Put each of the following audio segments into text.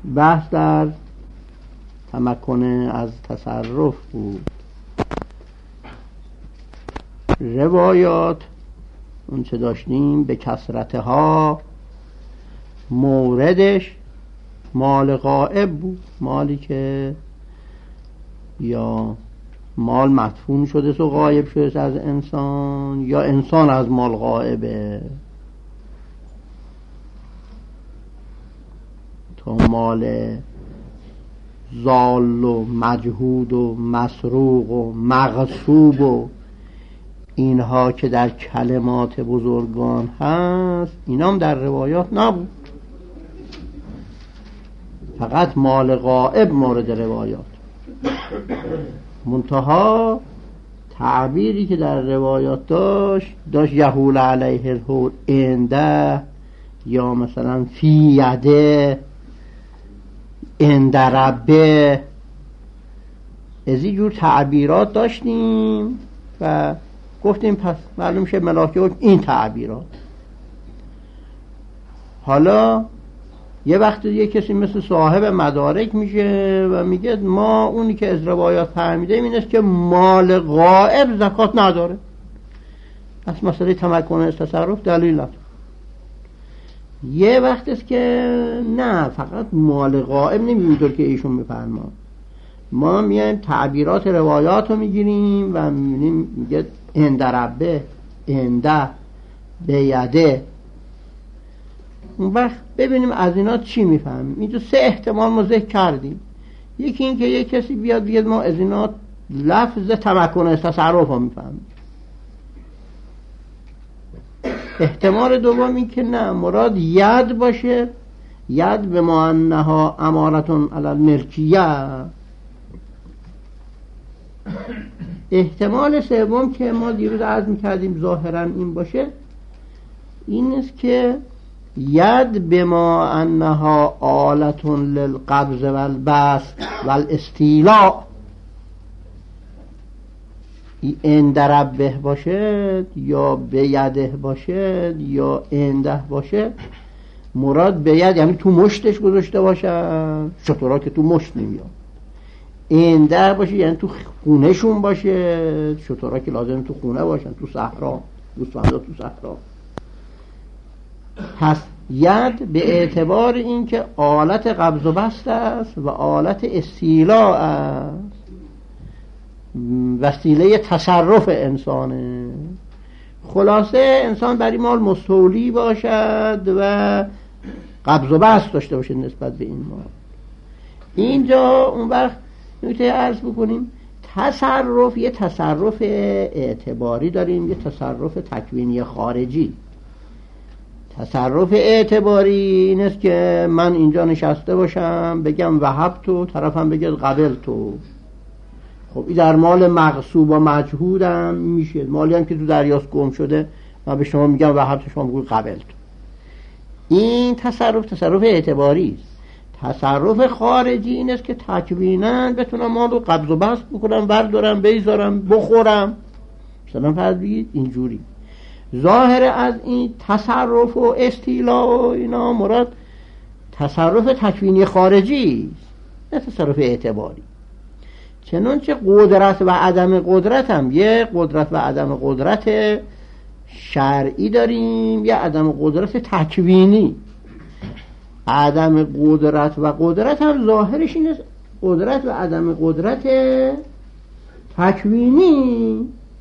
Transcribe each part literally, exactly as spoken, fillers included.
بحث در تمکن از تصرف بود. روایات اون چه داشتیم به کثرتها موردش مال غائب بود، مالی که یا مال مدفون شده و غایب شده از انسان، یا انسان از مال غائبه. تو مال زال و مجهود و مسروق و مغصوب و اینها که در کلمات بزرگان هست، اینا هم در روایات نبود. فقط مال غائب مورد روایات. منتها تعبیری که در روایات داشت داشت یحول علیه الحول عنده، یا مثلا فی یده، عند ربه، از این جور تعبیرات داشتیم و گفتیم پس معلوم شه ملاک این تعبیرات. حالا یه وقتی یه کسی مثل صاحب مدارک میشه و میگه ما اونی که از روایات فهمیدیم این است که مال غائب زکات نداره، پس مسئله تمکن از تصرف دلیل نداره. یه وقت است که نه، فقط مال غائب نمیدونطور که ایشون میفرما، ما میایم تعبیرات روایات رو میگیریم و میبینیم میگه عند ربه، عنده، بیده. اون وقت ببینیم از اینا چی میفهمیم. اینجا سه احتمال ما ذکر کردیم. یکی این که یک کسی بیاد بیاد ما از اینا لفظ تمکن از تصرف رو میفهمیم. احتمال دوم این که نه، مراد ید باشه، ید به معناها امارتون علی الملکیه. احتمال سوم که ما دیروز عرض میکردیم ظاهرا این باشه، این است که ید بما انها آلتون للقبض والبسط والاستیلاء، عند ربه باشد یا بیده باشد یا عنده باشد، مراد بید یعنی تو مشتش گذاشته باشن، شطورا که تو مشت نمیاد. عنده باشه یعنی تو خونه شون باشه، شطورا که لازم تو خونه باشن، تو صحرا، گوسفندا تو صحرا. پس ید به اعتبار این که آلت قبض و بسط است و آلت استیلاء است، وسیله تصرف انسانه. خلاصه انسان برای مال مستولی باشد و قبض و بسط داشته باشه نسبت به این مال. اینجا اون وقت نکته عرض بکنیم، تصرف یه تصرف اعتباری داریم، یه تصرف تکوینی خارجی. تصرف اعتباری این است که من اینجا نشسته باشم بگم وهب تو، طرفم بگه قبل تو. خب این در مال مغصوب و مجهودم میشه. مالی هم که تو دریاست گم شده من به شما میگم وهب تو، شما میگوی قبل تو. این تصرف تصرف اعتباری است. تصرف خارجی این است که تکویناً بتونم مال رو قبض و بسط بکنم، بردارم، بیزارم، بخورم. مثلا فرض بگید اینجوری. ظاهر از این تصرف و استیلا و اینا مراد تصرف تکوینی خارجی است، نه تصرف اعتباری. چنانچه قدرت و عدم قدرت هم یه قدرت و عدم قدرت شرعی داریم، یه عدم قدرت تکوینی. عدم قدرت و قدرت هم ظاهرش اینه، قدرت و عدم قدرت تکوینی.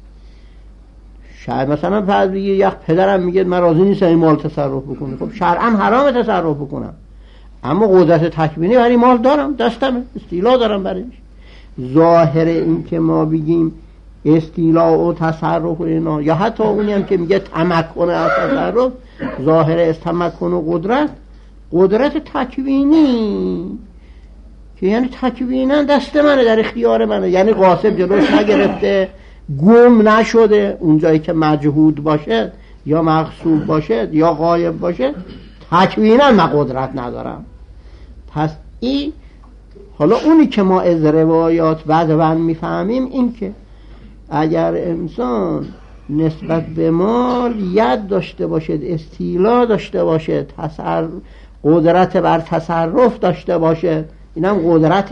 شاید مثلا فرض بگیر یک پدرم میگه من راضی نیستم این مال تصرف بکنه، خب شرعا حرام تصرف بکنم، اما قدرت تکوینی برای مال دارم، دستم استیلا دارم برایش. ظاهر این که ما بگیم استیلا و تصرف و اینا، یا حتی اونی هم که میگه تمکن از تصرف، ظاهر از تمکن و قدرت قدرت تکوینی که یعنی تکوینا دست منه، در اختیار منه، یعنی غاصب جلوش نگرفته، گم نشده. اون جایی که مجهود باشه یا مغصوب باشه یا غایب باشه تکوینا من قدرت ندارم. پس این حالا اونی که ما از روایات بعداً میفهمیم این که اگر انسان نسبت به مال ید داشته باشد، استیلا داشته باشد، تصرف قدرت بر تصرف داشته باشه، اینم قدرت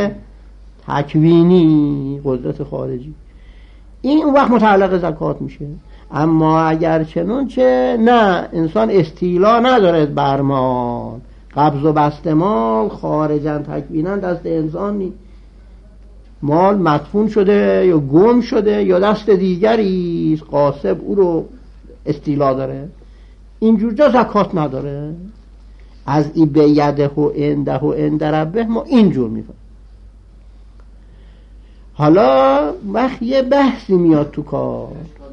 تکوینی، قدرت خارجی، این اون وقت متعلق زکات میشه. اما اگر چنانچه نه، انسان استیلا نداره بر مال، قبض و بسط مال خارجاً تکویناً دست انسان نیست، مال مدفون شده یا گم شده یا دست دیگری است، غاصب او رو استیلا داره، اینجور جا زکات نداره. از ای به یده و انده و اندربه ما اینجور میفهم. حالا وقت یه بحثی میاد تو کار،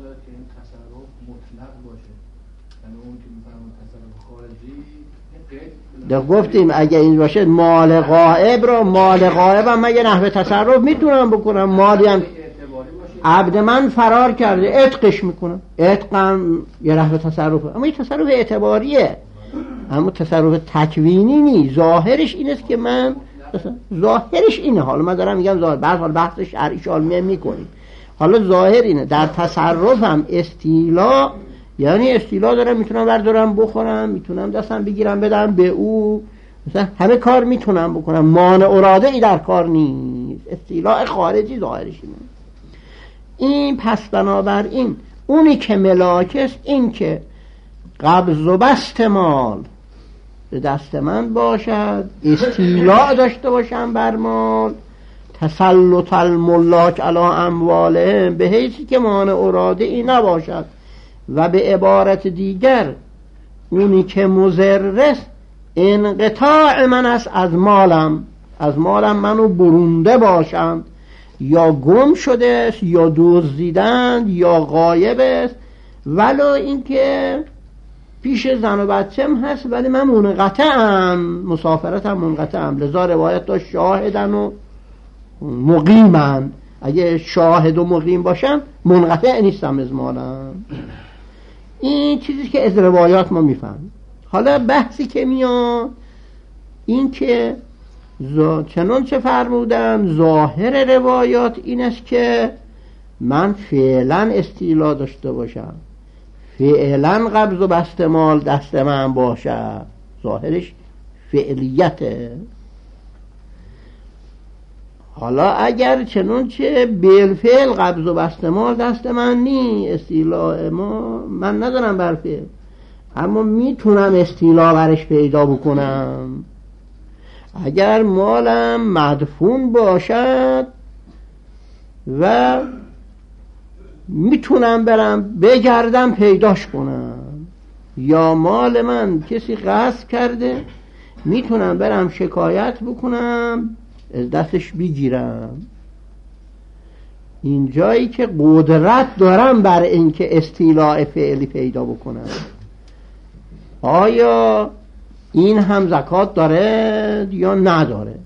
در گفتیم اگه این باشه مال غائب رو، مال غائب هم مگه نحوه تصرف میتونم بکنم؟ مالی هم عبد من فرار کرده عتقش میکنم، عتقم یه نحوه تصرفه، اما این تصرف اعتباریه، اما تصرف تکوینی نی. ظاهرش این است که من، ظاهرش اینه، حالا من دارم میگم ظاهر، بعد حالا بحث شرعی شالمیه میکنیم، حالا ظاهر اینه در تصرفم استیلا، یعنی استیلا دارم، میتونم بردارم بخورم، میتونم دستم بگیرم بدم به او، مثلا همه کار میتونم بکنم، مانع اراده ای در کار نیست، استیلا خارجی ظاهرش اینه. این پس بنابراین اونی که ملاک است این که قبض و بسط مال به دست من باشد، استیلا داشته باشم بر مال، تسلط الملاک علی اموالهم به حیثی که مانع اراده ای نباشد، و به عبارت دیگر اونی که مضر است انقطاع من است از مالم، از مالم منو برونده باشند، یا گم شده است یا دزدیدند یا غایب است، ولو اینکه پیش زن و بچم هست ولی من منقطعم، مسافرتم منقطعم. لذا روایت داشت شاهدن و مقیمن، اگه شاهد و مقیم باشم منقطع نیستم از مالم. این چیزی که از روایات ما میفهم. حالا بحثی که میاد این که چنانچه فرمودن ظاهر روایات این است که من فعلا استیلا داشته باشم، فعلا قبض و بسط مال دست من باشه، ظاهرش فعلیته. حالا اگر چنانچه بالفعل قبض و بسط مال دست من نی، استیلا ما من ندارم بر فعل، اما میتونم استیلا برش پیدا بکنم. اگر مالم مدفون باشد و میتونم برم بگردم پیداش کنم، یا مال من کسی غصب کرده میتونم برم شکایت بکنم از دستش بگیرم. این جایی که قدرت دارم بر اینکه استیلاء فعلی پیدا بکنم. آیا این هم زکات داره یا نداره؟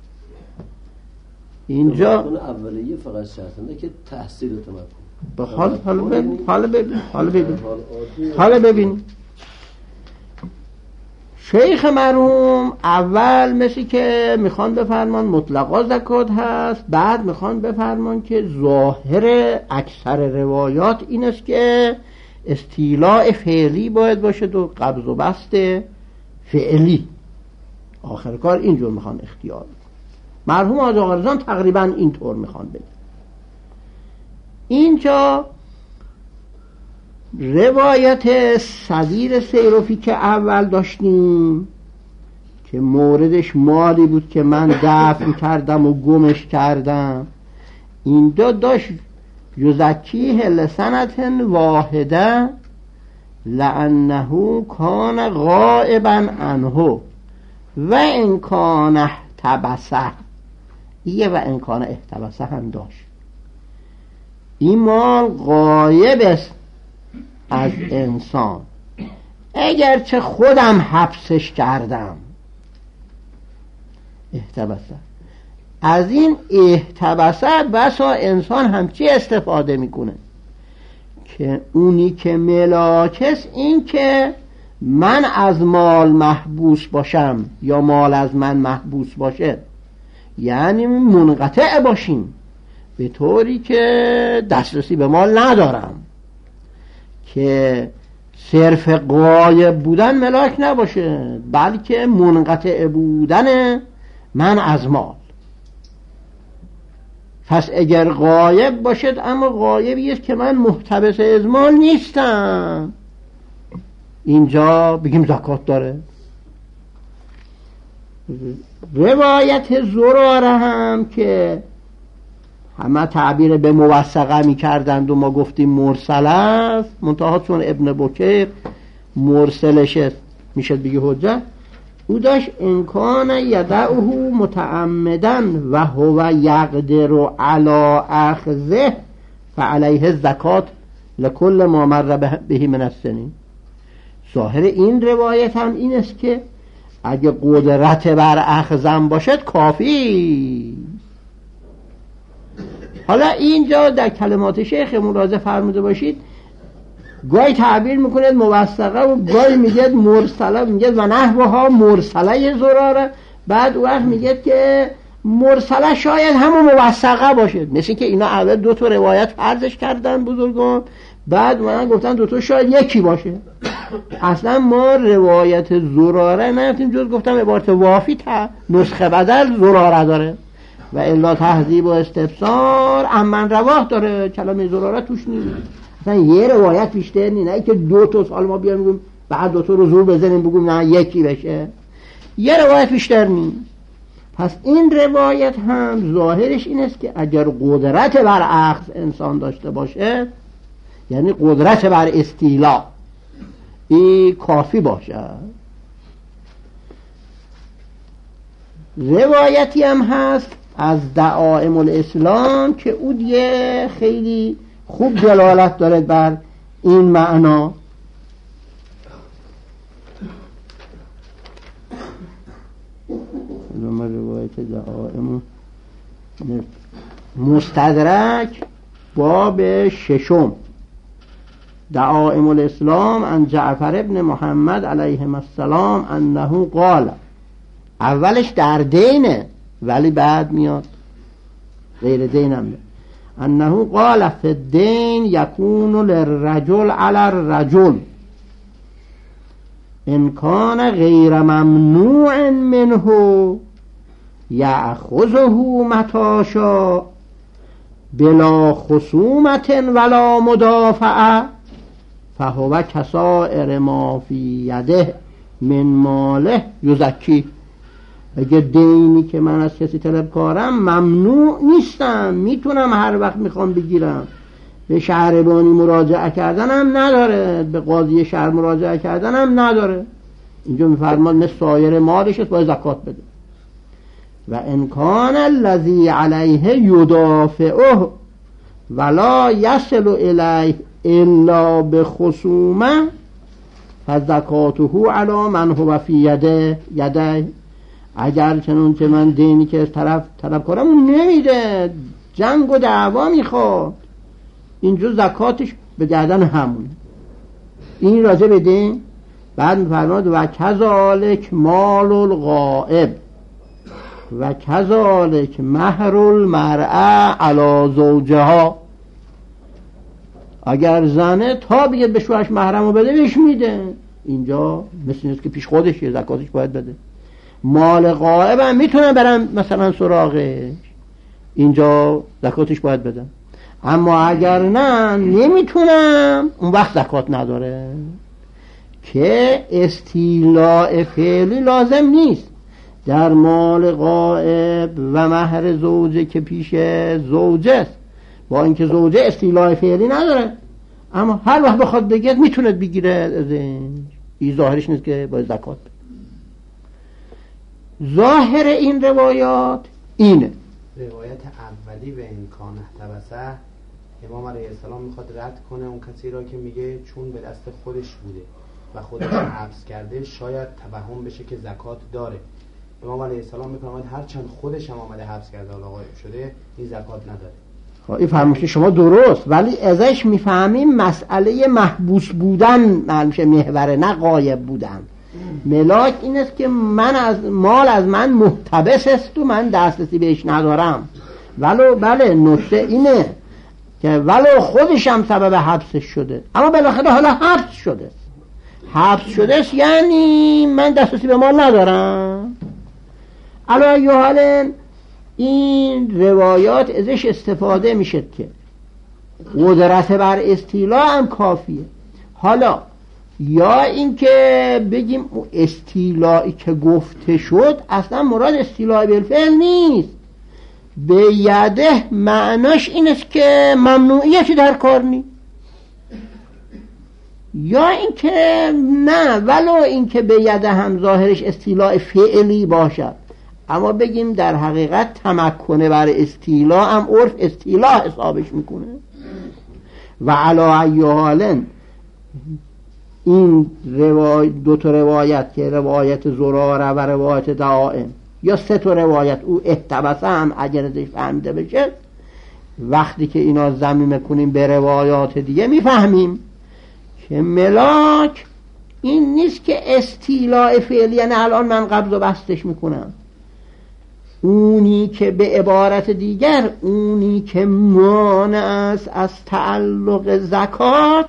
اینجا اولیه فقط شرطنده که تحصیل تمکن. حالا حالا ببین حالا ببین حالا ببین حالا ببین شیخ مرحوم اول مثل که میخوان بفرمان مطلقا زکات هست، بعد میخوان بفرمان که ظاهر اکثر روایات این است که استیلاء فعلی باید باشه و قبض و بسط فعلی. آخر کار اینجور میخوان اختیار بکنن. مرحوم حاج آقا رضا تقریبا اینطور میخوان بگن. اینجا روایت صدیر سیروفی که اول داشتیم که موردش مالی بود که من دفن کردم و گمش کردم، اینجا داشت یزکیه لسنت واحده لانه کان غائبا عنه و ان کان احتبسه، یه و ان کان احتبسه هم داشت. این مال غایب است از انسان، اگرچه خودم حبسش کردم. احتبسه، از این احتبسه بسا انسان همچی استفاده میکنه که اونی که ملاک است این که من از مال محبوس باشم یا مال از من محبوس باشه، یعنی منقطع باشیم به طوری که دسترسی به مال ندارم، که صرف غایب بودن ملاک نباشه، بلکه منقطع بودن من از مال. پس اگر غایب باشد، اما غایبی است که من محتبس از مال نیستم، اینجا بگیم زکات داره. روایت زراره هم که همه تعبیر به موثقه می کردند و ما گفتیم مرسل است، منتها چون ابن بکیر مرسلش میشد بگی حجت، او داشت امکان یدعه متعمدن و هو یقدر علی اخذه فعلیه زکات لکل ما مر بهی من السنین. ظاهر این روایت هم این است که اگه قدرت بر اخذم باشد کافی. حالا اینجا در کلمات شیخ ملاحظه فرموده باشید، گاهی تعبیر میکنه موثقه و گاهی میگه مرسله، میگه و نحوها مرسله زراره، بعد وقت میگه که مرسله شاید همون موثقه باشه. مثل که اینا اول دو تا روایت فرضش کردن بزرگان، بعد من گفتن دو تا شاید یکی باشه. اصلا ما روایت زراره نفتیم جز گفتم عبارت وافی تا نسخه بدل زراره داره و الا تهذیب و استفسار امن رواه داره، کلمه زراره توش نیست. اصلا یه روایت بیشتر نیست، نه که دو تا سال ما بیان بگیم بعد دو تا رو زور بزنیم بگیم نه یکی بشه، یه روایت بیشتر نیست. پس این روایت هم ظاهرش این است که اگر قدرت بر اخذ انسان داشته باشه، یعنی قدرت بر استیلا، این کافی باشه. روایتی هم هست از دعائم الاسلام که او دیگه خیلی خوب دلالت داره بر این معنا. روایت دعائم مستدرک باب ششم، دعائم الاسلام عن جعفر ابن محمد علیه السلام انه قال، اولش در دینه ولی بعد میاد غیر دین هم میاد. انه قال فی الدین یکون للرجل علی الرجل ان کان غیر ممنوع منه یأخذه متی شاء بلا خصومت ولا مدافعه فهو کسائر ما فی یده من ماله یزکی. اگه دینی که من از کسی طلب کارم ممنوع نیستم، میتونم هر وقت میخوام بگیرم. به شهربانی مراجعه کردنم نداره، به قاضی شهر مراجعه کردنم نداره. اینجا میفرماد مثل سایر مالش باید زکات بده. و انکان الذی علیه یدافعه ولا یصل الیه الا بخصومه فزکاته علی من هو فی یده یده. اگر چنون که من دینی که از طرف طلب کنم اون نمیده، جنگ و دعوا میخواد، اینجا زکاتش به گردن همون. این راجع به دین. بعد میفرماد و کذالک مال الغائب و کذالک مهر المرأة علی زوجها. اگر زنه تا بگه به شوهرش محرمو بده بهش میده، اینجا مثل نیست که پیش خودشه، زکاتش باید بده. مال غائب هم میتونن برن مثلا سراغش، اینجا زکاتش باید بدم. اما اگر نه نمیتونم، اون وقت زکات نداره. که استیلاء فعلی لازم نیست در مال غائب و مهر زوجه که پیش زوجه است، با اینکه زوجه استیلاء فعلی نداره، اما هر وقت بخواد بگید میتونه بگیره. این ظاهرش نیست که باید زکات بده. ظاهر این روایات اینه. روایت اولی به امکان احتبسه، امام علیه السلام میخواد رد کنه اون کسی را که میگه چون به دست خودش بوده و خودش حبس کرده شاید توهم بشه که زکات داره. امام علیه السلام میفرماید هر چند خودش هم آمده حبس کرده و غایب شده این زکات نداره. خب این فرمایش شما درست، ولی ازش میفهمیم مسئله محبوس بودن معلومه محوره، نه غایب بودن. ملاک این است که من از مال از من محتبس است و من دسترسی بهش ندارم. ولو بله نکته اینه که ولو خودشم سبب حبسش شده، اما بالاخره حالا حبس شده. حبس شده است یعنی من دسترسی به مال ندارم. علی حال این روایات ازش استفاده میشه که قدرت بر استیلا هم کافیه. حالا یا اینکه بگیم استیلایی که گفته شد اصلا مراد استیلای بالفعل نیست، به یده معناش این است که ممنوعیتی در کار نیست، یا اینکه نه ولو اینکه به یده هم ظاهرش استیلاء فعلی باشد اما بگیم در حقیقت تمکنه بر استیلا هم عرف استیلا حسابش میکنه. و علی ای حال این روای دو تا روایت که روایت زراره و روایت دائم یا سه تا روایت او احتبسه هم اگر ازش فهمیده بشه، وقتی که اینا ضمیمه کنیم به روایات دیگه میفهمیم که ملاک این نیست که استیلاء فعلی، یعنی الان من قبض و بستش میکنم. اونی که به عبارت دیگر اونی که مانع است از تعلق زکات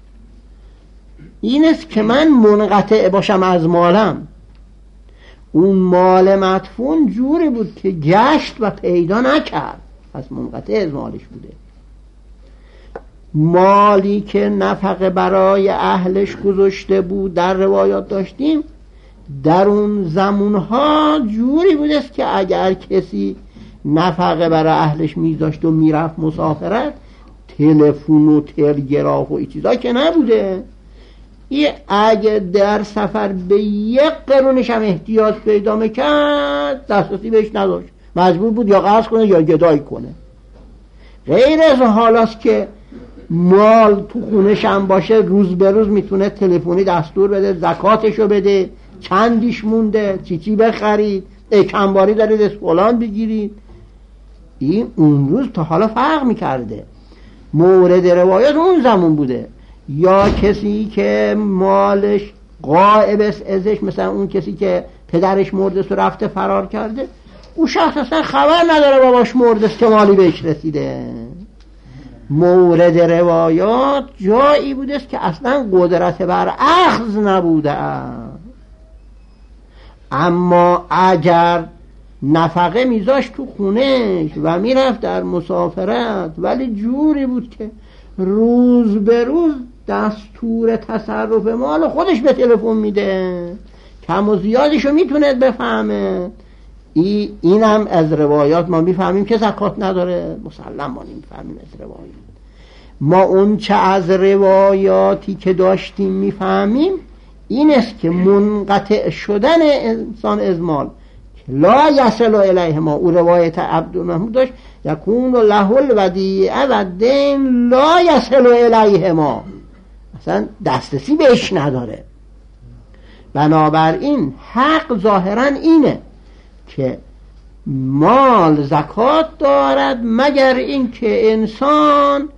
این است که من منقطع باشم از مالم. اون مال مدفون جوری بود که گشت و پیدا نکرد، پس منقطع از مالش بوده. مالی که نفقه برای اهلش گذاشته بود در روایات داشتیم در اون زمانها جوری بوده است که اگر کسی نفقه برای اهلش میذاشت و میرفت مسافرت، تلفن و تلگراف و این چیزا که نبوده، این اگه در سفر به یک قرونش هم احتیاج پیدا میکرد دسترسی بهش نداشت، مجبور بود یا قرض کنه یا گدایی کنه. غیر از حالاست که مال تو خونش هم باشه روز به روز میتونه تلفنی دستور بده زکاتشو بده، چندیش مونده، چی چی بخرید، اکنباری دارید از فلان بگیرید. این اون روز تا حالا فرق میکرده. مورد روایت اون زمان بوده. یا کسی که مالش غائب است ازش، مثلا اون کسی که پدرش مرده است و رفته فرار کرده، اون شخص اصلا خبر نداره باباش مرده است که مالی بهش رسیده. مورد روایات جایی بوده است که اصلا قدرت بر اخذ نبوده است. اما اگر نفقه میذاشت تو خونش و میرفت در مسافرت، ولی جوری بود که روز به روز دستور تصرف مال خودش به تلفن میده، کم و زیادشو میتونه بفهمه، ای اینم از روایات ما میفهمیم که زکات نداره. مسلم ما نمیفهمیم از روایات. ما اون چه از روایاتی که داشتیم میفهمیم این است که منقطع شدن انسان از مال لا یصل الیه ما، او روایت عبدالمحمود داشت یکون له الودیعه و دین لا یصل الیه ما، اصلا دسترسی بهش نداره. بنابراین حق ظاهرا اینه که مال زکات دارد مگر این که انسان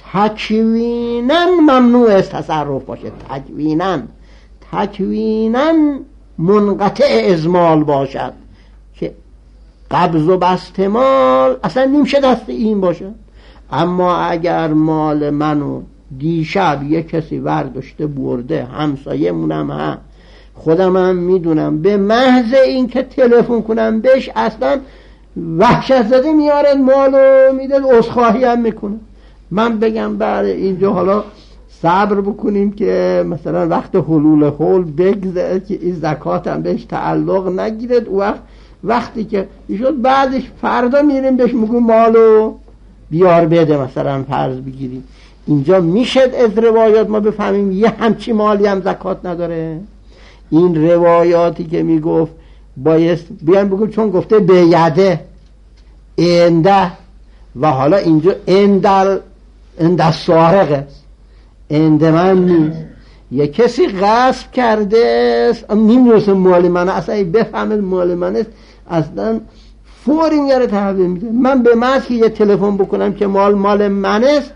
تکویناً ممنوع است تصرف باشه، تکویناً تکویناً منقطع از مال باشد که قبض و بست مال اصلا نمیشه دست این باشه. اما اگر مال منو دیشب یک کسی ورداشته برده، همسایه مونم ها، خودم هم میدونم، به محض این که تلفن کنم بهش اصلا وحشت زده میاره مالو میده، عذرخواهی هم میکنه. من بگم بله اینجا حالا صبر بکنیم که مثلا وقت حلول حول بگذره که این زکات هم بهش تعلق نگیرد، او وقت وقتی که شد بعدش فردا میریم بهش میگم مالو بیار بده، مثلا فرض بگیریم. اینجا میشه از روایات ما بفهمیم یه همچی مالی هم زکات نداره. این روایاتی که میگفت بایست بیان بگم چون گفته به یده انده و حالا اینجا اندل انده سارقه انده من نیست، یه کسی غصب کرده است نمیدونست مال من، اصلا بفهمه مال من است اصلا فوری میاره تحویل میده. من به محض که یه تلفن بکنم که مال مال من است،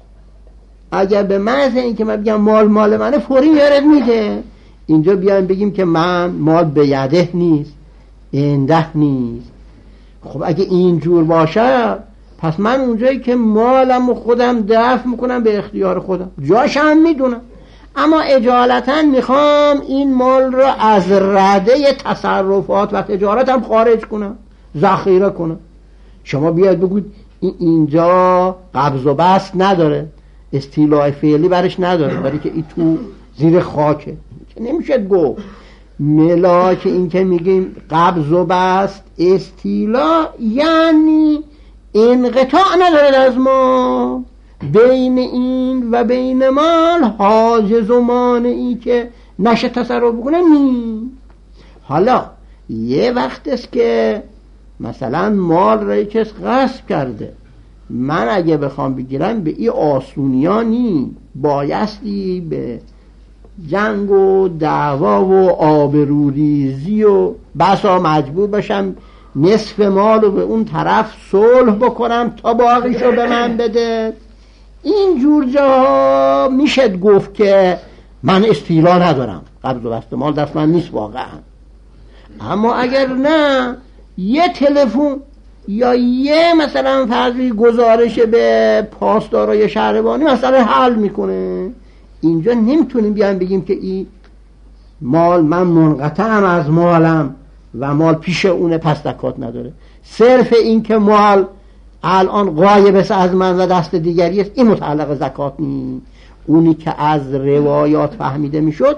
اگر به محض این که من بگم مال مال منه فوری میاره میده. اینجا بیایم بگیم که من مال به یده نیست انده نیست. خب اگه اینجور باشه پس من اونجایی که مالم و خودم دفع میکنم به اختیار خودم، جاشم میدونم. اما اجالتا میخوام این مال رو از رده تصرفات و تجارتم خارج کنم، ذخیره کنم. شما بیاید بگوید این اینجا قبض و بسط نداره، استیلاء فعلی برش نداره، برای که این تو زیر خاکه، که نمیشه گفت. ملاک این که میگیم قبض و بسط استیلاء یعنی انقطاع نداره از ما، بین این و بین مال حاجز و مانعی که نشه تصرف بکنه نی. حالا یه وقت است که مثلا مال را کس غصب کرده، من اگه بخوام بگیرم به این آسونیانی بایستی به جنگ و دعوا و آبروریزی و بسا مجبور باشم نصف مال رو به اون طرف صلح بکنم تا باقیشو به من بده. این جور جاها میشه گفت که من استیلا ندارم، قبض و بسط مال دست من نیست واقعا. اما اگر نه یه تلفن یا یه مثلا فرضی گزارش به پاسدارای شهربانی مثلا حل میکنه، اینجا نمیتونیم بیان بگیم که این مال من منقطعم از مالم و مال پیش اونه پس زکات نداره. صرف این که مال الان غایب است از من و دست دیگری است، این متعلق زکات نیست. اونی که از روایات فهمیده میشد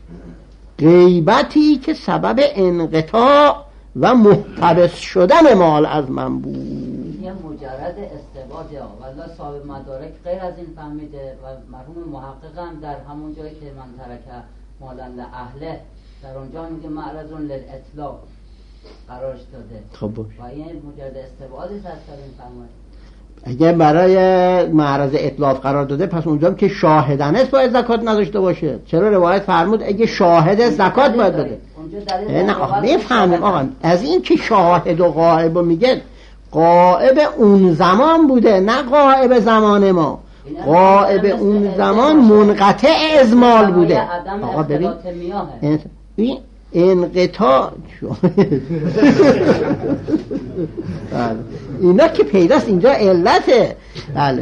غیبتی که سبب انقطاع و محتبس شدن مال از من بود. یه مجرد استباده والله صاحب مدارک غیر از این فهمیده و مرحوم محقق هم در همون جایی که من ترکه مالن اهله در اونجا میگه معرضون للاطلاق قرارش داده. خب باش. و این مجرد استباده است از این فرمایید. اگه برای معرض اطلاق قرار داده پس اونجا که شاهدن است باید زکات نداشته باشه. چرا روایت فرمود اگه شاهد زکات باید بده؟ نه آقا بفهمیم آقا از این که شاهد و غائب میگه غائب اون زمان بوده نه غائب زمان ما. غائب اون زمان منقطع از مال بوده. آقا ببین این انقطاع اینا که پیداست اینجا علته. بله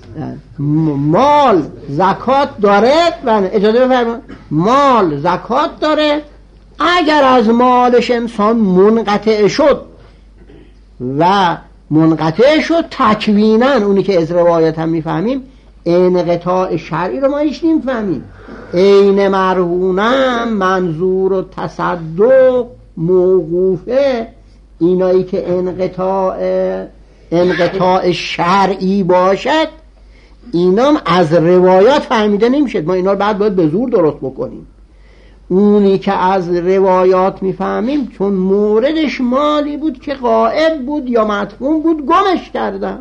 مال زکات داره. بله اجازه بفرمایید. مال زکات داره اگر از مالش انسان منقطع شد و منقطع شد تکویناً، اونی که از روایت هم میفهمیم انقطاع شرعی رو ما هیچ نمیفهمیم. عین مرهونم منظور و تصدق موقوفه، اینایی که انقطاع انقطاع شرعی باشد اینام از روایات فهمیده نمیشه. ما اینا رو بعد باید به زور درست بکنیم. اونی که از روایات میفهمیم چون موردش مالی بود که غائب بود یا مدفون بود گمش کردن،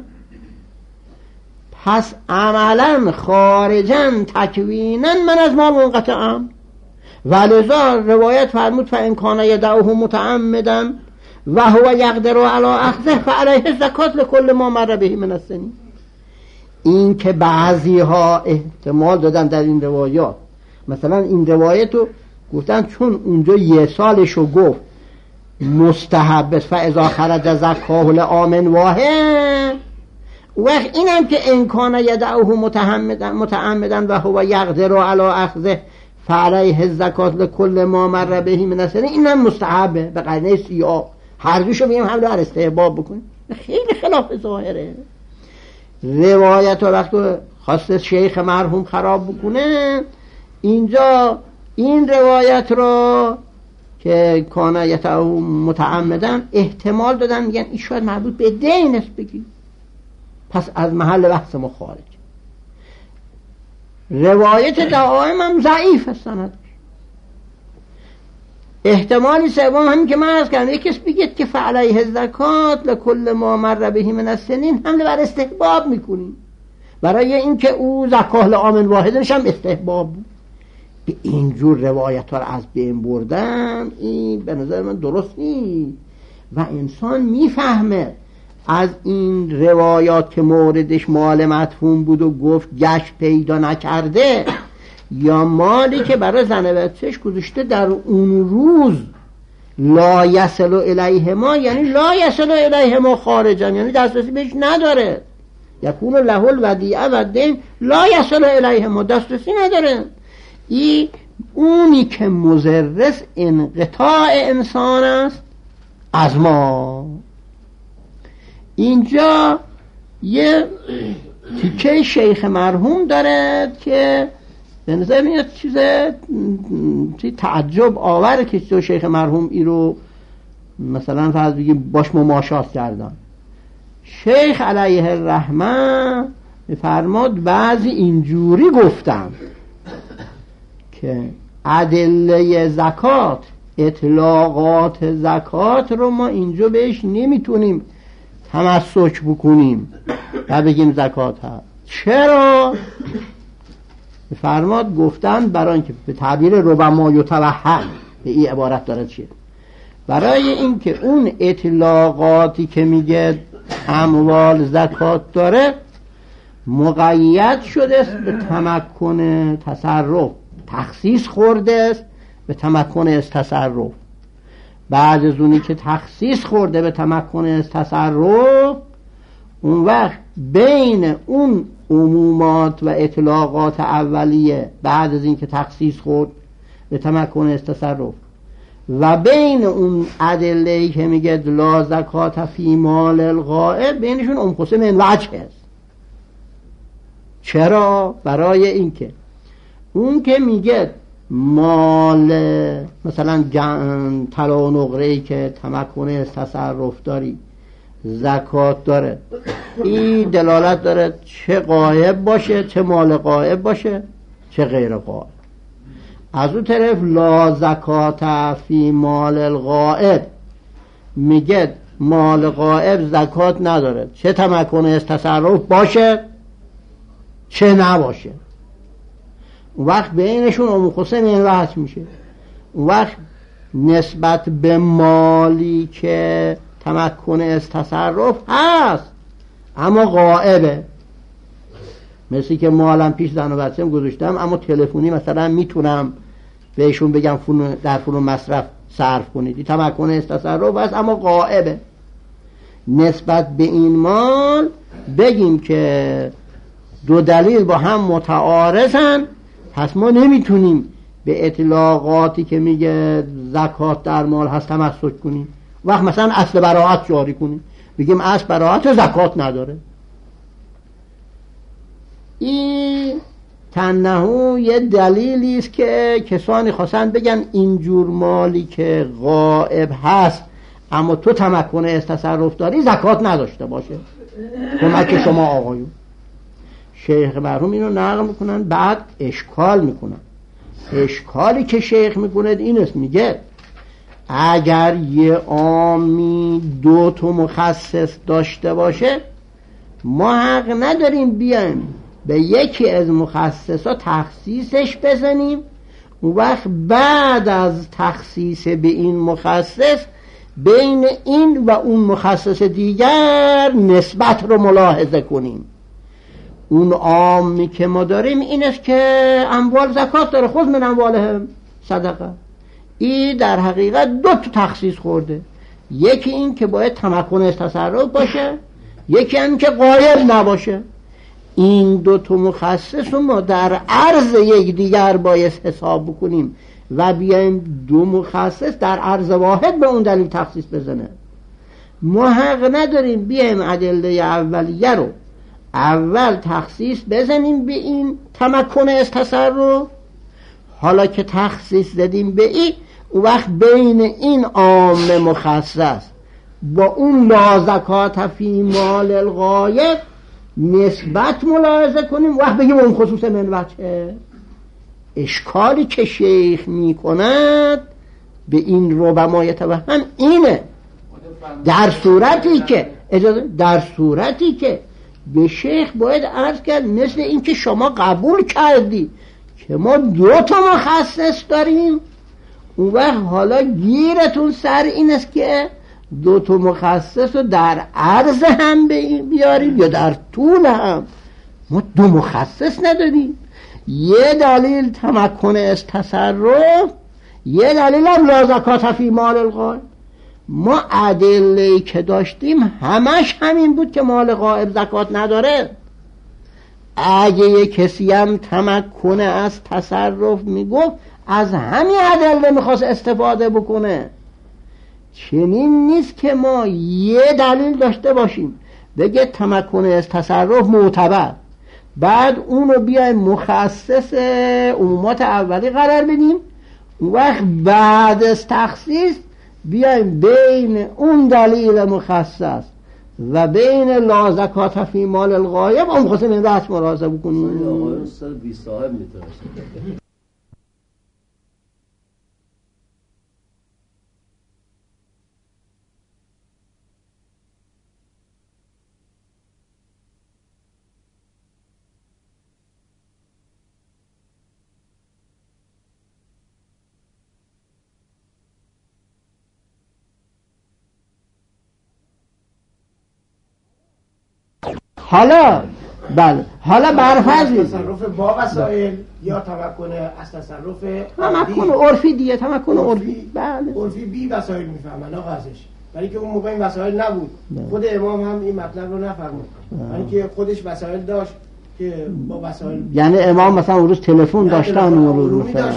پس عملا خارجا تکوینا من از مال منقطعم. ولذا روایت فرمود فان کان یدعه متعمدا و هو یقدر علی اخذه فعلیه زکات لکل ما مر به من السنین. این که بعضی ها احتمال دادن در این روایات، مثلا این روایتو گفتن چون اونجا یه سالشو گفت مستحب فاذا خرج زکاه لآمن واحد، وقت اینم که انکان یدعه متعمدا متعمدا و هو یقدر علی اخذه فعلیه الزکات لکل ما مر به من السنین، اینم مستحبه به قرینه سیاه. هر دوشو بگیم هم در استحباب بکنیم، خیلی خلاف ظاهره. روایت و وقتی خواست شیخ مرحوم خراب بکنه اینجا این روایت رو که کانیت او متعمدن احتمال دادن، میگن این شاید مربوط به دین است بگی، پس از محل بحث ما خارج. روایت دعائم هم ضعیف است سند. احتمالی سوم همین که من عرض کردم، یک کس بگید که فعلیه الزکات لکل ما مر به من السنین حمله بر استحباب میکنیم، برای اینکه او زکات لآمن واحدش هم استحباب بود. به اینجور روایت ها رو از بین بردن این به نظر من درست نیست و انسان میفهمه از این روایات که موردش مال مدفون بود و گفت گشت پیدا نکرده یا مالی که برای زن بچه‌ش گذاشته در اون روز لا یصل الیه ما، یعنی لا یصل الیه ما خارجا، یعنی دسترسی بهش نداره. یکون له الودیعه و دین لا یصل الیه ما، دسترسی نداره. این اونی که مضرس انقطاع انسان است از ما. اینجا یه تیکه شیخ مرحوم دارد که به نظر میاد چیز تعجب آوره که تو شیخ مرحوم ای رو مثلا فرض بگیم باش مماشات کردن. شیخ علیه الرحمه میفرماد بعضی اینجوری گفتن که ادله زکات، اطلاقات زکات رو ما اینجا بهش نمیتونیم تمسک بکنیم و بگیم زکات هست. چرا؟ فرماد گفتن برای اینکه به تعبیر ربما یتوهم، به این عبارت داره چیه؟ برای اینکه اون اطلاقاتی که میگه اموال زکات داره مقید شده است به تمکن تصرف، تخصیص خورده است به تمکن از تصرف. بعد از اونی که تخصیص خورده به تمکن از تصرف، اون وقت بین اون عمومات و اطلاقات اولیه بعد از این که تخصیص خورد به تمکن از تصرف و بین اون ادله‌ای که میگه لا زکات فی مال الغائب، بینشون انقسم من وجه است. چرا؟ برای اینکه اون که میگه مال مثلا طلا و نقره‌ای که تمکن از تصرف داری زکات داره، این دلالت داره چه غایب باشه، چه مال غایب باشه، چه غیر غایب. از اون طرف لا زکات فی مال الغائب میگه مال غائب زکات نداره، چه تمکن از تصرف باشه چه نباشه. اون وقت بینشون منقسم این وحش میشه. اون وقت نسبت به مالی که تمکن از تصرف هست اما غائبه، مثل که مالم پیش زن و بچه‌م گذاشتم اما تلفنی مثلا میتونم بهشون بگم در فلان مصرف صرف کنید، تمکن از تصرف هست اما غائبه. نسبت به این مال بگیم که دو دلیل با هم متعارضن، پس ما نمیتونیم به اطلاقاتی که میگه زکات در مال هست تمسک کنیم. وقت مثلا اصل براعت جاری کنیم، بگیم اصل براعت زکات نداره. این تنهو یه دلیلی است که کسانی خواستن بگن اینجور مالی که غائب هست اما تو تمکن از تصرف داری زکات نداشته باشه. کمک شما آقایون. شیخ مرحوم اینو نقل میکنن، بعد اشکال میکنن. اشکالی که شیخ میکنه این است، میگه اگر یه عامی دو تا مخصص داشته باشه ما حق نداریم بیایم به یکی از مخصصا تخصیصش بزنیم، اون وقت بعد از تخصیص به این مخصص بین این و اون مخصص دیگر نسبت رو ملاحظه کنیم. اون عامی که ما داریم این است که اموال زکات داره، خود من اموالهم صدقه. این در حقیقت دو تا تخصیص خورده، یکی این که باید تمکن از تصرف باشه، یکی این که غایب نباشه. این دو تا مخصص رو ما در عرض یک دیگر باید حساب بکنیم و بیایم دو مخصص در عرض واحد به اون دلیل تخصیص بزنه. ما حق نداریم بیایم ادله اولیه رو اول تخصیص بزنیم به این تمکن از تصرف، حالا که تخصیص دادیم به این، اون وقت بین این عام مخصص با اون لا زکات فی مال الغایب نسبت ملاحظه کنیم، وقت بگیم اون خصوص من وجه. اشکالی که شیخ می کند به این ربما یتوهم اینه، در صورتی که اجازه در صورتی که به شیخ باید عرض کرد مثل این که شما قبول کردی که ما دو تا مخصص داریم، اون وقت حالا گیرتون سر این است که دو تا مخصص رو در عرض هم بیاریم یا در طول هم. ما دو مخصص نداریم، یه دلیل تمکن از تصرف، یه دلیل هم لا زکات فی مال الغائب. ما ادله‌ای که داشتیم همش همین بود که مال غائب زکات نداره، اگه یک کسی هم تمکن از تصرف میگفت از همین ادله میخواست استفاده بکنه. چنین نیست که ما یه دلیل داشته باشیم بگه تمکن از تصرف معتبر، بعد اونو بیایم مخصص عمومات اولی قرار بدیم، اون وقت بعد از تخصیص بیایم بین اون دلیل مخصص و بین لا زکات فی مال الغایب اون خواستیم این بحث مراجعه بکنیم. آقایون سر بی صاحب میتونه حالا بله حالا برفرض تصرف با وسایل یا تمکن از تصرف تمکن عرفی دیگه، تمکن عرفی بله عرفی بی وسایل میفهمن آقا ازش، برای که اون موقع این وسایل نبود. خود امام هم این مطلب رو نفرمود، برای که خودش وسایل داشت که با وسایل، یعنی امام مثلا اون روز تلفن داشتن، اون روز مثلا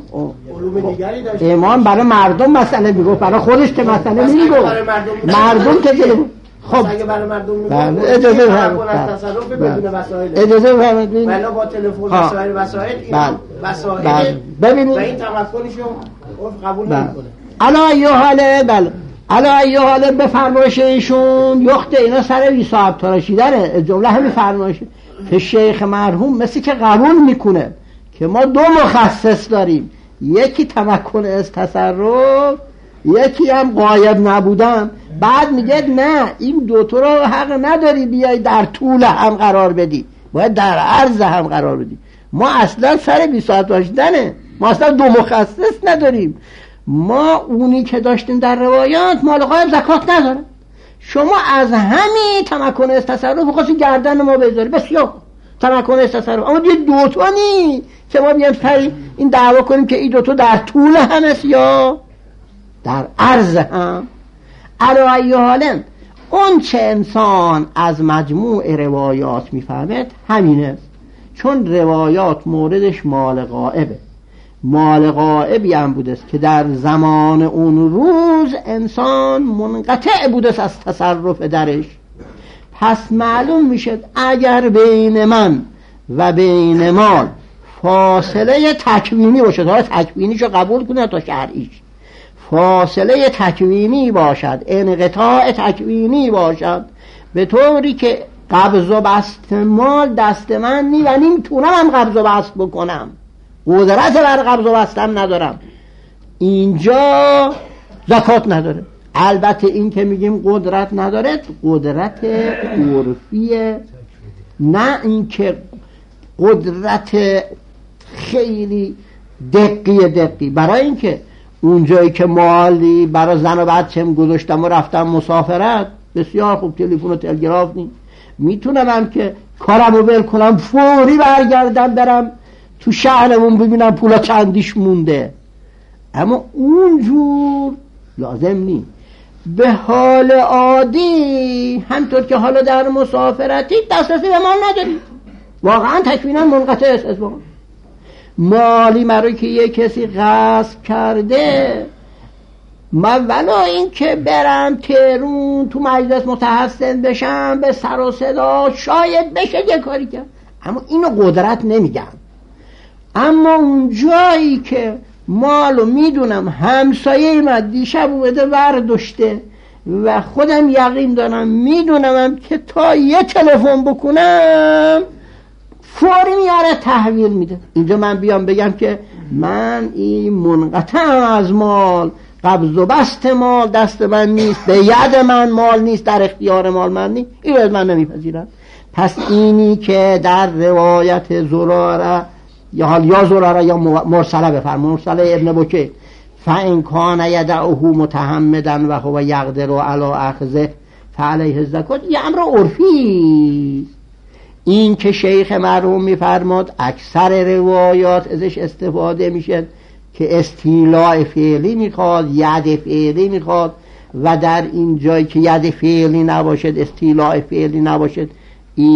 علوم دیگری داشت. امام برای مردم مسئله میگفت، برای خودش که مسئله نمیگفت. مردم که تلفن خب اگه برای مردم میگفت اجازه بفرمایید تصرف بدون وسایل، اجازه بفرمایید ولی با تلفن وسایل وسایل این وسایل ببینید و این تمکنشو عرف قبول نمیکنه. علا ایه حاله بله علا ایه حاله به فرمایش ایشون یخت اینا سر بی صاحب تراشیدنه، جمله همین فرمایشه که شیخ مرحوم مثل که قبول میکنه که ما دو مخصص داریم، یکی تمکن از تصرف، یکی هم غایب نبودن. بعد میگه نه این دوتا رو حق نداری بیای در طول هم قرار بدی، باید در عرض هم قرار بدی. ما اصلا سر بی ساعت داشتنه، ما اصلا دو مخصص نداریم. ما اونی که داشتیم در روایات مال غایب زکات نداره. شما از همین تمکن از تصرف خواستین گردن ما بذاری، بسیار تمکن از تصرف، اما دیگه دوتا نی که ما بیایم سر این دعوا کنیم که این دوتا در طول هم است یا در عرض هم. علا ای حالن اون چه انسان از مجموع روایات میفهمد همینه، چون روایات موردش مال غائبه، مال غائبی هم بودست که در زمان اون روز انسان منقطع بودست از تصرف درش. پس معلوم میشه اگر بین من و بین مال فاصله تکوینی باشه، تا تکوینیشو قبول کنه تا شرعیش، فاصله تکوینی باشد، انقطاع تکوینی باشد، به طوری که قبض و بست مال دست من نی و نمیتونم هم قبض و بست بکنم، قدرت بر قبض و بستم ندارم، اینجا زکات نداره. البته این که میگیم قدرت نداره قدرت عرفیه، نه این که قدرت خیلی دقیق دقیق. برای اینکه اونجایی که مالی برای زن و بچه‌م گذاشتم و رفتم مسافرت، بسیار خوب تلفن و تلگراف نی، میتونم هم که کارمو ول کنم فوری برگردم برم تو شهرمون ببینم پولا چندیش مونده، اما اونجور لازم نی. به حال عادی همطور که حالا در مسافرتی دسترسی به مال نداری، واقعا تکوینا منقطع است از واقعا. مالی مرا که یک کسی غصب کرده، من ولا این که برم تهرون تو مجلس متحسن بشم به سر و صدا شاید بشه یه کاری کرد، اما اینو قدرت نمیگم. اما اون جایی که مالو میدونم همسایه من دیشب اومده برداشته و خودم یقین دارم میدونم که تا یه تلفن بکنم فوری میاره تحویل میده، اینجا من بیام بگم که من این منقطع از مال، قبض و بست مال دست من نیست، به ید من مال نیست، در اختیار مال من نیست، این از من نمیپذیرم. پس اینی که در روایت زراره یا حال یا زراره یا مرسله بفرم، مرسله ابن بکیر، فَإِنْ كَانَ يَدَعُهُ مُتَحَمِّدًا و هو یقدر علی اخذه فعلیه الزکات، یه امر عرفی. این که شیخ مرحوم میفرماد اکثر روایات ازش استفاده میشه که استیلاء فعلی میخواد، ید فعلی میخواد، و در این جایی که ید فعلی نباشد، استیلاء فعلی نباشد، این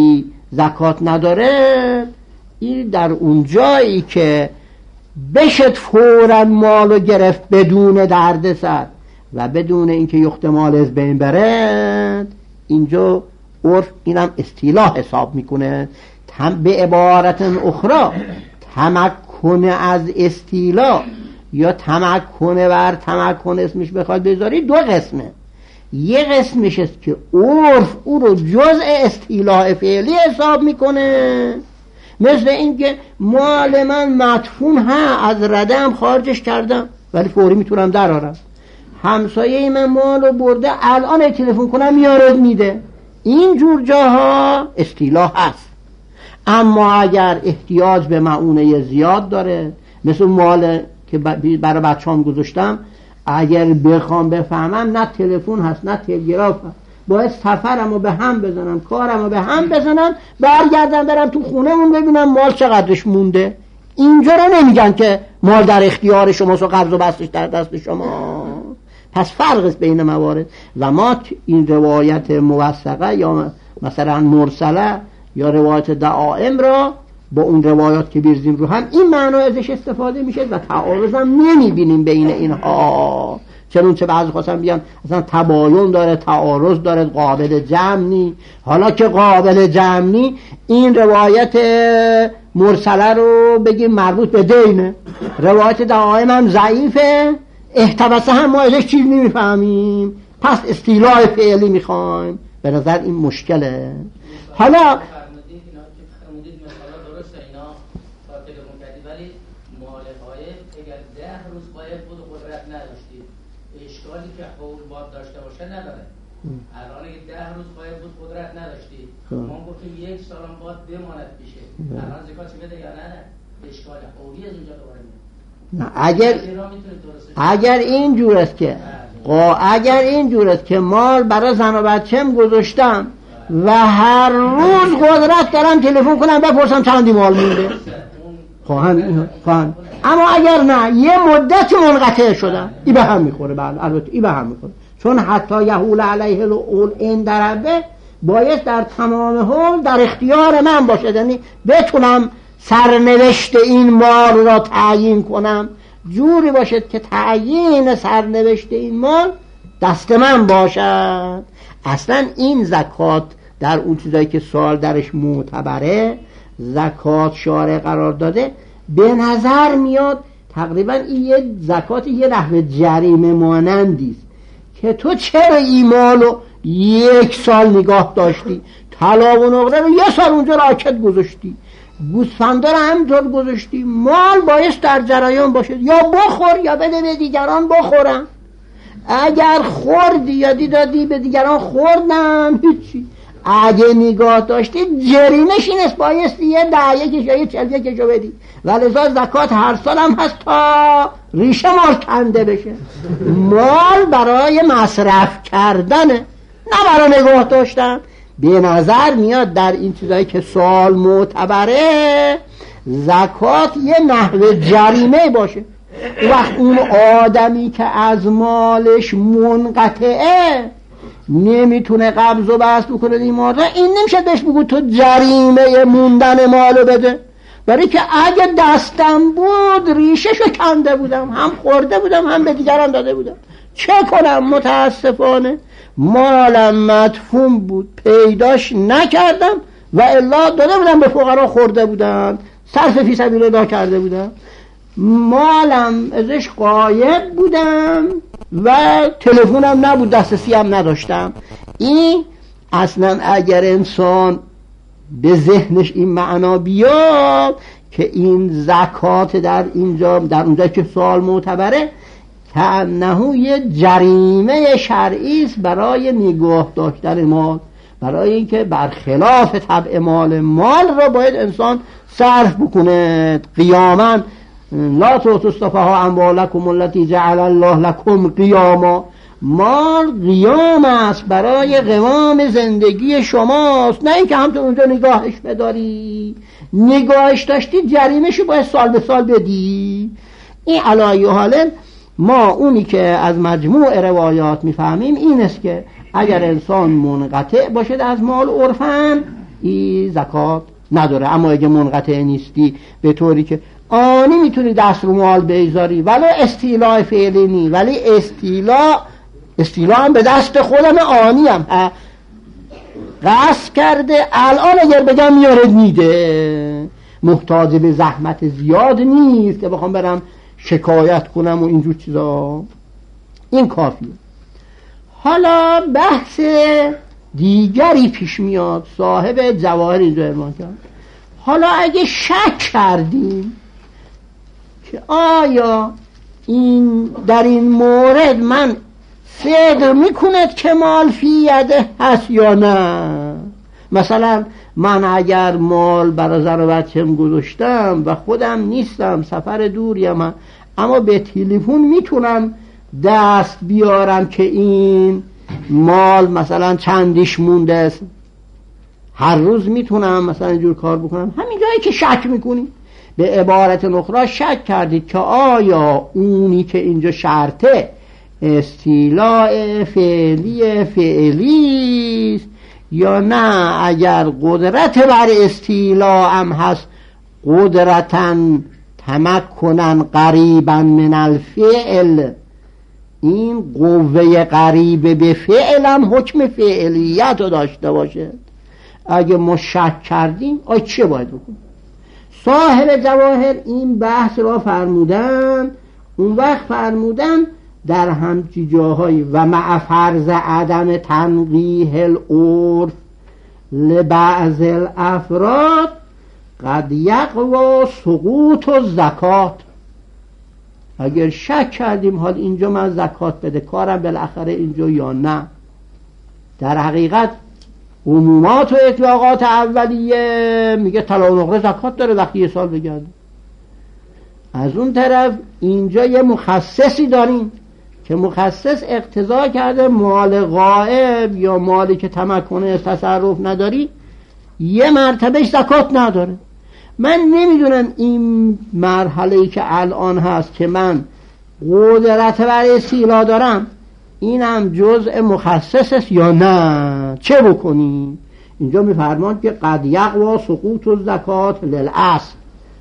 زکات نداره، این در اون جایی که بشد فوراً مالو گرفت بدون دردسر و بدون اینکه یخت مال از بین بره، اینجا عرف اینم استیلاح حساب میکنه. به عبارت اخرى تمکن از استیلاح یا تمکن بر تمکن اسمش بخواد بذاری دو قسمه. یه قسمش است که عرف او رو جزء استیلاح فعلی حساب میکنه، مثل اینکه مال من مدفون ها از ردم خارجش کردم ولی فوری میتونم درارم، همسایه من مالو برده الان تلفن کنم میاره میده، این جور جاها استیلاح هست. اما اگر احتیاج به معونه زیاد داره، مثل مال که برای بچه‌ام گذاشتم، اگر بخوام بفهمم نه تلفن هست نه تلگراف هست، باید سفرمو به هم بزنم، کارمو به هم بزنم، برگردم برم تو خونه‌مون ببینم مال چقدرش مونده. اینجا رو نمیگن که مال در اختیار شماست و قبض و بستش در دست شما. پس فرق است بین موارد و ما این روایت موثقه یا مثلا مرسله یا روایت دعائم را با اون روایات که بیرزیم رو هم این معنا ازش استفاده میشه و تعارض هم نمیبینیم بین اینها. چون چه بعضی خواستم بیان اصلا تباین داره، تعارض داره، قابل جمع نی. حالا که قابل جمع نی، این روایت مرسله رو بگیم مربوط به دینه، روایت دعائم هم ضعیفه، احتبسه هم ما ازش چیز نمیفهمیم، پس استیلاح فعلی میخوایم. به نظر این مشکله. حالا اشکالی که حول باید داشته باشه نداره. الان اگه ده روز باید بود قدرت نداشتی، ما گفتیم یک سال هم باید بماند پیشه، الان زکات بده یا نه؟ اشکال حولی از اینجا دوباره میاد. نه اگر اگر این جور است که اگر این جور است که مال برای زن و بچه‌م گذاشتم و هر روز قدرت دارم تلفن کنم بپرسم چندی مال مونده، خواهن خواهن اما اگر نه یه مدت منقطع شدم، این به هم میخوره. بله البته این به هم میخوره، چون حتی یحول علیه الاول این دربه باید در تمام حال در اختیار من باشه، یعنی بتونم سرنوشت این مال را تعیین کنم، جوری باشد که تعیین سرنوشت این مال دست من باشد. اصلا این زکات در اون چیزایی که سوال درش معتبره، زکات شارع قرار داده، به نظر میاد تقریبا این یه زکات یه نحو جریمه مانندی است که تو چرا این مالو یک سال نگاه داشتی، طلا و نقره رو یه سال اونجا راکت گذاشتی، گوسفنده رو همینطور گذاشتی، مال باید در جریان باشه، یا بخور یا بده به دیگران بخورن، اگر خوردی یا دیدادی به دیگران خوردن هیچی، اگه نگاه داشتی جریمش این است بایستی یه ده یکش یا یه چل یکشو بدی. ولذا زکات هر سال هم هست تا ریشه مال کنده بشه. مال برای مصرف کردنه نه برای نگاه داشتن. به نظر میاد در این چیزایی که سوال معتبره زکات یه نحو جریمه باشه. وقت اون آدمی که از مالش منقطعه نمیتونه قبض و بسط بکنه این مال، این نمیشه بهش بگو تو جریمه موندن مالو بده، برای که اگه دستم بود ریشه‌شو کنده بودم، هم خورده بودم هم به دیگران داده بودم. چه کنم؟ متاسفانه مالم مدفون بود پیداش نکردم و الا داده بودم به فقرا خورده بودن، صرف فی سبیل الله کرده بودم، مالم ازش غایب بودم و تلفنم نبود، دسترسی هم نداشتم. این اصلا اگر انسان به ذهنش این معنا بیاد که این زکات در اینجا در اونجا که سوال معتبره کأنه یه جریمه شرعی است برای نگاه داشتن مال، برای اینکه برخلاف طبع مال مال را باید انسان صرف بکنه. قیاما لا تؤتوا السفهاء اموالکم التی جعل الله لکم قیاما، مال قیام است، برای قوام زندگی شماست، نه اینکه هم تو اونجا نگاهش بداری، نگاهش داشتی جریمه‌شو باید سال به سال بدی. این علی حال ما اونی که از مجموع روایات میفهمیم این است که اگر انسان منقطع باشد از مال عرفاً قطعی زکات نداره. اما اگه منقطع نیستی به طوری که آنی میتونی دست رو مال بیزاری ولی استیلاء فعلی نی، ولی استیلاء استیلاء هم به دست خودم آنی هم قصد کرده الان اگر بگم میاره میده، محتاج به زحمت زیاد نیست که بخوام برم شکایت کنم و اینجور چیزا. این کافیه. حالا بحث دیگری پیش میاد، صاحب جواهر اینجا عنوان کرد. حالا اگه شک کردیم که آیا این در این مورد من صدق میکند که مال فی یده هست یا نه، مثلا من اگر مال برای زن و بچه‌م گذاشتم و خودم نیستم، سفر دوریم، اما به تلفن میتونم دست بیارم که این مال مثلا چندیش مونده است، هر روز میتونم مثلا اینجور کار بکنم. همین جایی که شک میکنیم، به عبارت نخرا شک کردید که آیا اونی که اینجا شرطه استیلاء فعلی فعلی است یا نه، اگر قدرت بر استیلاء هم هست قدرتاً تمکنن قریبا من الفعل، این قوه قریب به فعل هم حکم فعلیت رو داشته باشه. اگه ما شک کردیم آی چه باید بکنیم؟ صاحب جواهر این بحث را فرمودن. اون وقت فرمودن در همچی جاهایی و مع فرض عدم تنقیح العرف لبعض الافراد قد یقوی سقوط و زکات. اگر شک کردیم حال اینجا من زکات بده کارم بالاخره اینجا یا نه، در حقیقت عمومات و اطلاقات اولیه میگه طلا و نقره زکات داره وقتی یه سال بگرده. از اون طرف اینجا یه مخصصی داریم که مخصص اقتضا کرده مال غائب یا مالی که تمکن از تصرف نداری یه مرتبهش زکات نداره. من نمیدونم این مرحله‌ای که الان هست که من قدرت بر استیلا دارم اینم جزء مخصص است یا نه، چه بکنیم؟ اینجا میفرماند که قد یقوی سقوط الزکات للاصل،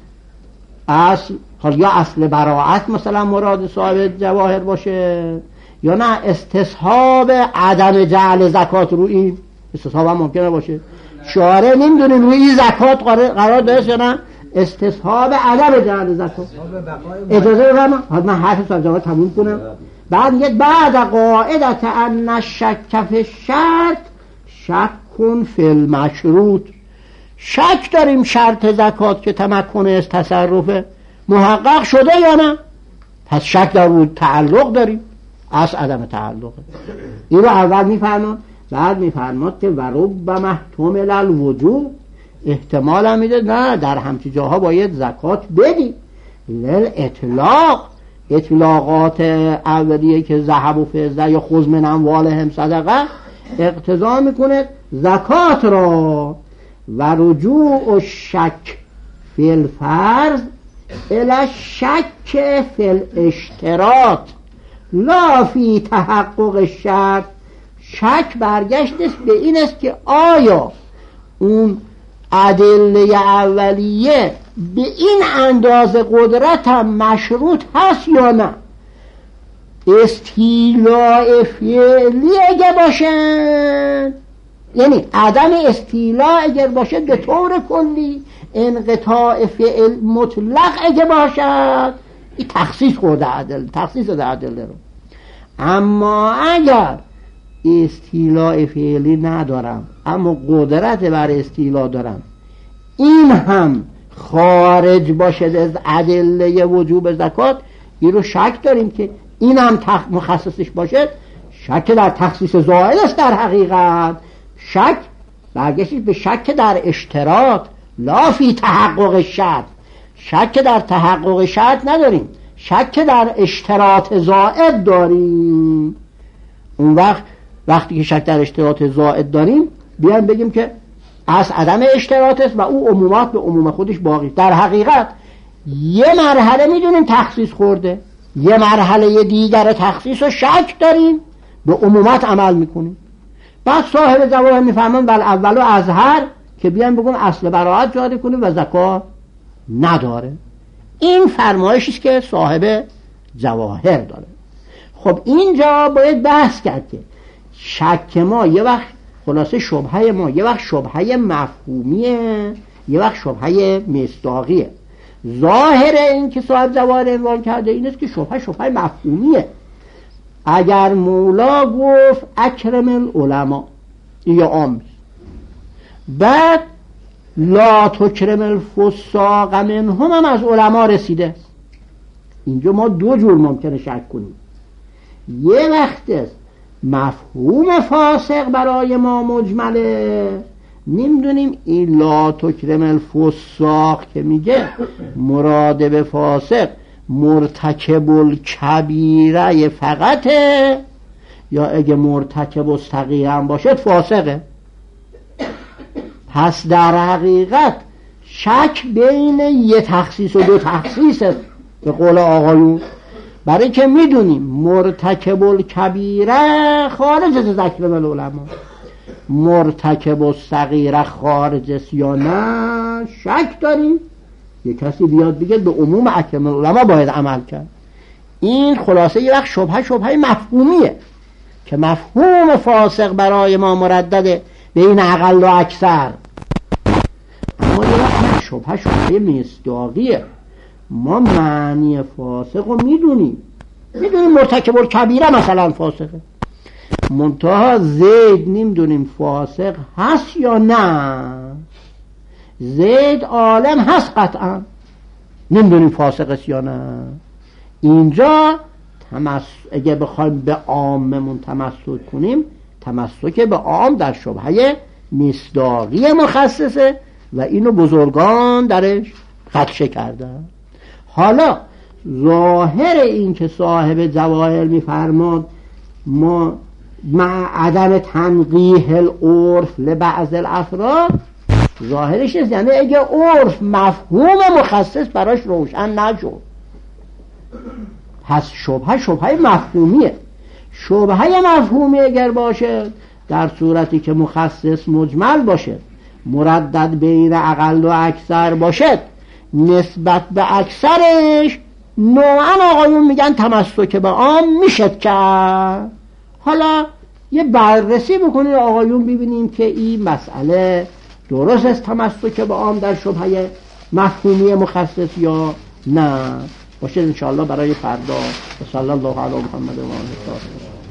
اصل حالا یا اصل براعت مثلا مراد صاحب جواهر باشه یا نه استصحاب عدم جعل زکات رو این استصحاب هم ممکنه باشه. شارع نمیدونیم روی این زکات قرار داره یا نه استصحاب عدم جعل زکات. اجازه بفرما حالا من حرف صاحب جواهر تموم کنم. بعد میگه بعد قاعدت ان شک فی الشرط شک کن فی المشروط. شک داریم شرط زکات که تمکن از تصرف محقق شده یا نه، پس شک در اون تعلق داریم، از عدم تعلقه. این رو اول میفرماد. بعد میفرماد که و رب محتمل الوجوب، احتمال هم میده نه در همچی جاها باید زکات بدی. لل اطلاق، اطلاقات اولیه که ذهب و فضه یا خذ من اموالهم صدقه اقتضا میکنه زکات را. و رجوع الشک فی الفرض الی شک فی الاشتراط لا فی تحقق الشرط. شک برگشت به این است که آیا اون ادله اولیه به این اندازه قدرت هم مشروط هست یا نه. استیلاء فعلی اگه باشن، یعنی عدم استیلاء اگر باشه به طور کلی، انقطاع فعل مطلق اگه باشد، این تخصیص خورده عدل، تخصیص ده عدل رو. اما اگر استیلاء فعلی ندارم اما قدرت بر استیلاء دارم، این هم خارج باشه از ادله وجوب زکات، این رو شک داریم که این هم تخ... مخصصش باشه. شک در تخصیص زائد است. در حقیقت شک برگشتید به شک در اشتراط لا فی تحقق شرط. شک در تحقق شرط نداریم، شک در اشتراط زائد داریم. اون وقت وقتی که شک در اشتراط زائد داریم بیان بگیم که از عدم اشتراط است و او عمومات به عموم خودش باقی. در حقیقت یه مرحله میدونیم تخصیص خورده، یه مرحله دیگر تخصیص و شک داریم، به عمومات عمل میکنیم. بعد صاحب جواهر میفهمن بل اولو اظهر که بیان بگم اصل براعت جاری کنه و زکات نداره. این فرمایشی است که صاحب جواهر داره. خب اینجا باید بحث کرد که شک ما یه وقت خلاصه شبهه ما یه وقت شبهه مفهومیه، یه وقت شبهه مصداقیه. ظاهر این که صاحب جواهر عنوان کرده این است که شبهه شبهه مفهومیه. اگر مولا گفت اکرم العلماء یا عام، بعد لا تکرم الفساق منهم هم از علما رسیده، اینجا ما دو جور ممکنه شک کنیم. یه وقت است مفهوم فاسق برای ما مجمله، نمیدونیم این لا تکرم الفساق که میگه مراد به فاسق مرتکب الکبیره فقطه، یا اگه مرتکب الصغیره هم باشد فاسقه. پس در حقیقت شک بین یه تخصیص و دو تخصیص به قول آقایون، برای که میدونیم مرتکب الکبیره خارج از ذکر العلماء، مرتکب الصغیره خارج است یا نه شک داریم. یه کسی بیاد بگه به عموم اکرم العلماء باید عمل کرد. این خلاصه یه وقت شبهه شبهه مفهومیه که مفهوم فاسق برای ما مردده بین اقل و اکثر، اما یه وقت شبهه شبهه مصداقیه. ما معنی فاسق رو میدونیم، میدونیم مرتکب الکبیره مثلا فاسقه، منتها زید نمیدونیم فاسق هست یا نه. زید عالم هست قطعا، نمیدونیم فاسق است یا نه. اینجا تمس... اگه بخوایم به عاممون تمسک کنیم، تمسک به عام در شبهه مصداقی مخصصه و اینو بزرگان درش خدشه کردن. حالا ظاهر این که صاحب جواهر میفرماد ما مع عدم تنقیح العرف لبعض الافراد، ظاهرش است یعنی اگه عرف مفهوم مخصص براش روشن نشد، پس شبهه شبهه مفهومیه. شبهه مفهومی اگر باشه در صورتی که مخصص مجمل باشه، مردد بین اقل و اکثر باشد، نسبت به اکثرش نوعا آقایون میگن تمسک به عام میشد کرد. حالا یه بررسی بکنید آقایون ببینیم که این مسئله درست است تمسک به عام در شبهه مفهومی مخصص یا نه. باشه انشاءالله برای فردا. صلی الله علی محمد و آله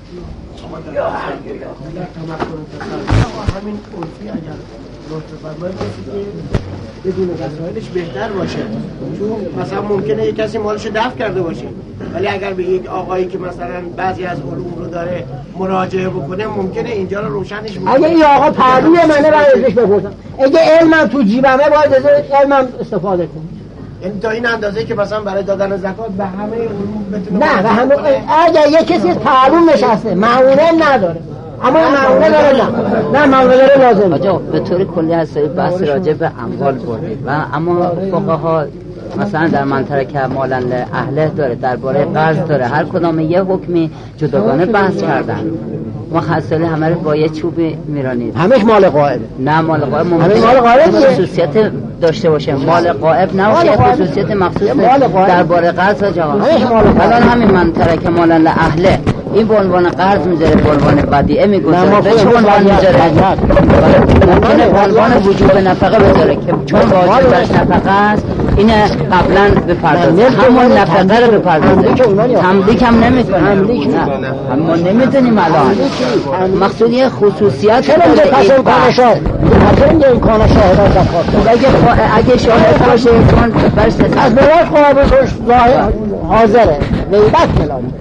همین عرفی اگر فرمایید که بدون وسایلش بهتر باشه، چون مثلا ممکنه یک کسی مالش دفع کرده باشه، ولی اگر به یک آقایی که مثلا بعضی از علوم رو داره مراجعه بکنه ممکنه اینجا رو روشنش بکنه. اگه این آقا پهلوی منه باید ازش بپرسم، اگه علمم تو جیبمه باید از علمم استفاده کنم. یعنی تا این اندازه که مثلا برای دادن زکات به همه علوم بتونه نه، به همه اگه یک کسی پهلو نشسته معونه نداره اما معونه داره نه نه معونه داره لازم. آجا به طور کلی از بحث راجع به اموال بردید و اما فقها مثلا در منطقه که مالن اهله داره، درباره قرض داره، هر کدام یه حکمی جداگانه بحث کردن. مخصصه همه رو با یه چوبی میرانید. همش مال غائب؟ نه مال غائب ممکنه مال غائب خصوصیت داشته باشه، مال غائب نباشه، خصوصیت مخصوص درباره قرض جواب. الان همین منطقه که مالن اهله این به عنوان قرض میذاره، به عنوان بدیعه میگذاره، به چه عنوان میذاره؟ ممکنه به عنوان وجوب نفقه بذاره که چون واجبش نفقه است این قبلا بپردازه، همون نفقه رو بپردازه، تملیک هم نمیکنه. اما نمیدونیم الان مقصود یه خصوصیت چرا اینجا پس امکان شاهد اینجا امکان شاهد از زکات اگه شاهد باشه چون برش از برای خواهدش حاضره غیبت کلانی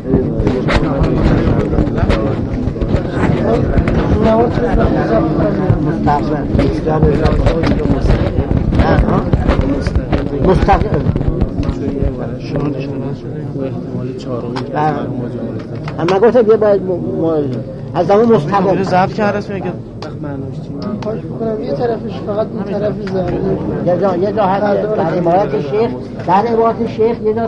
مستقل شاهدش نشده احتمال چهارمی اما گفته بیا باید از زمان مستقل ضبط کرده است میگه معناش چیه؟ خواهش می‌کنم یه طرفش فقط اون طرف ظاهری یه جا یه جا هست در عبارت شیخ در عبارت شیخ یه جا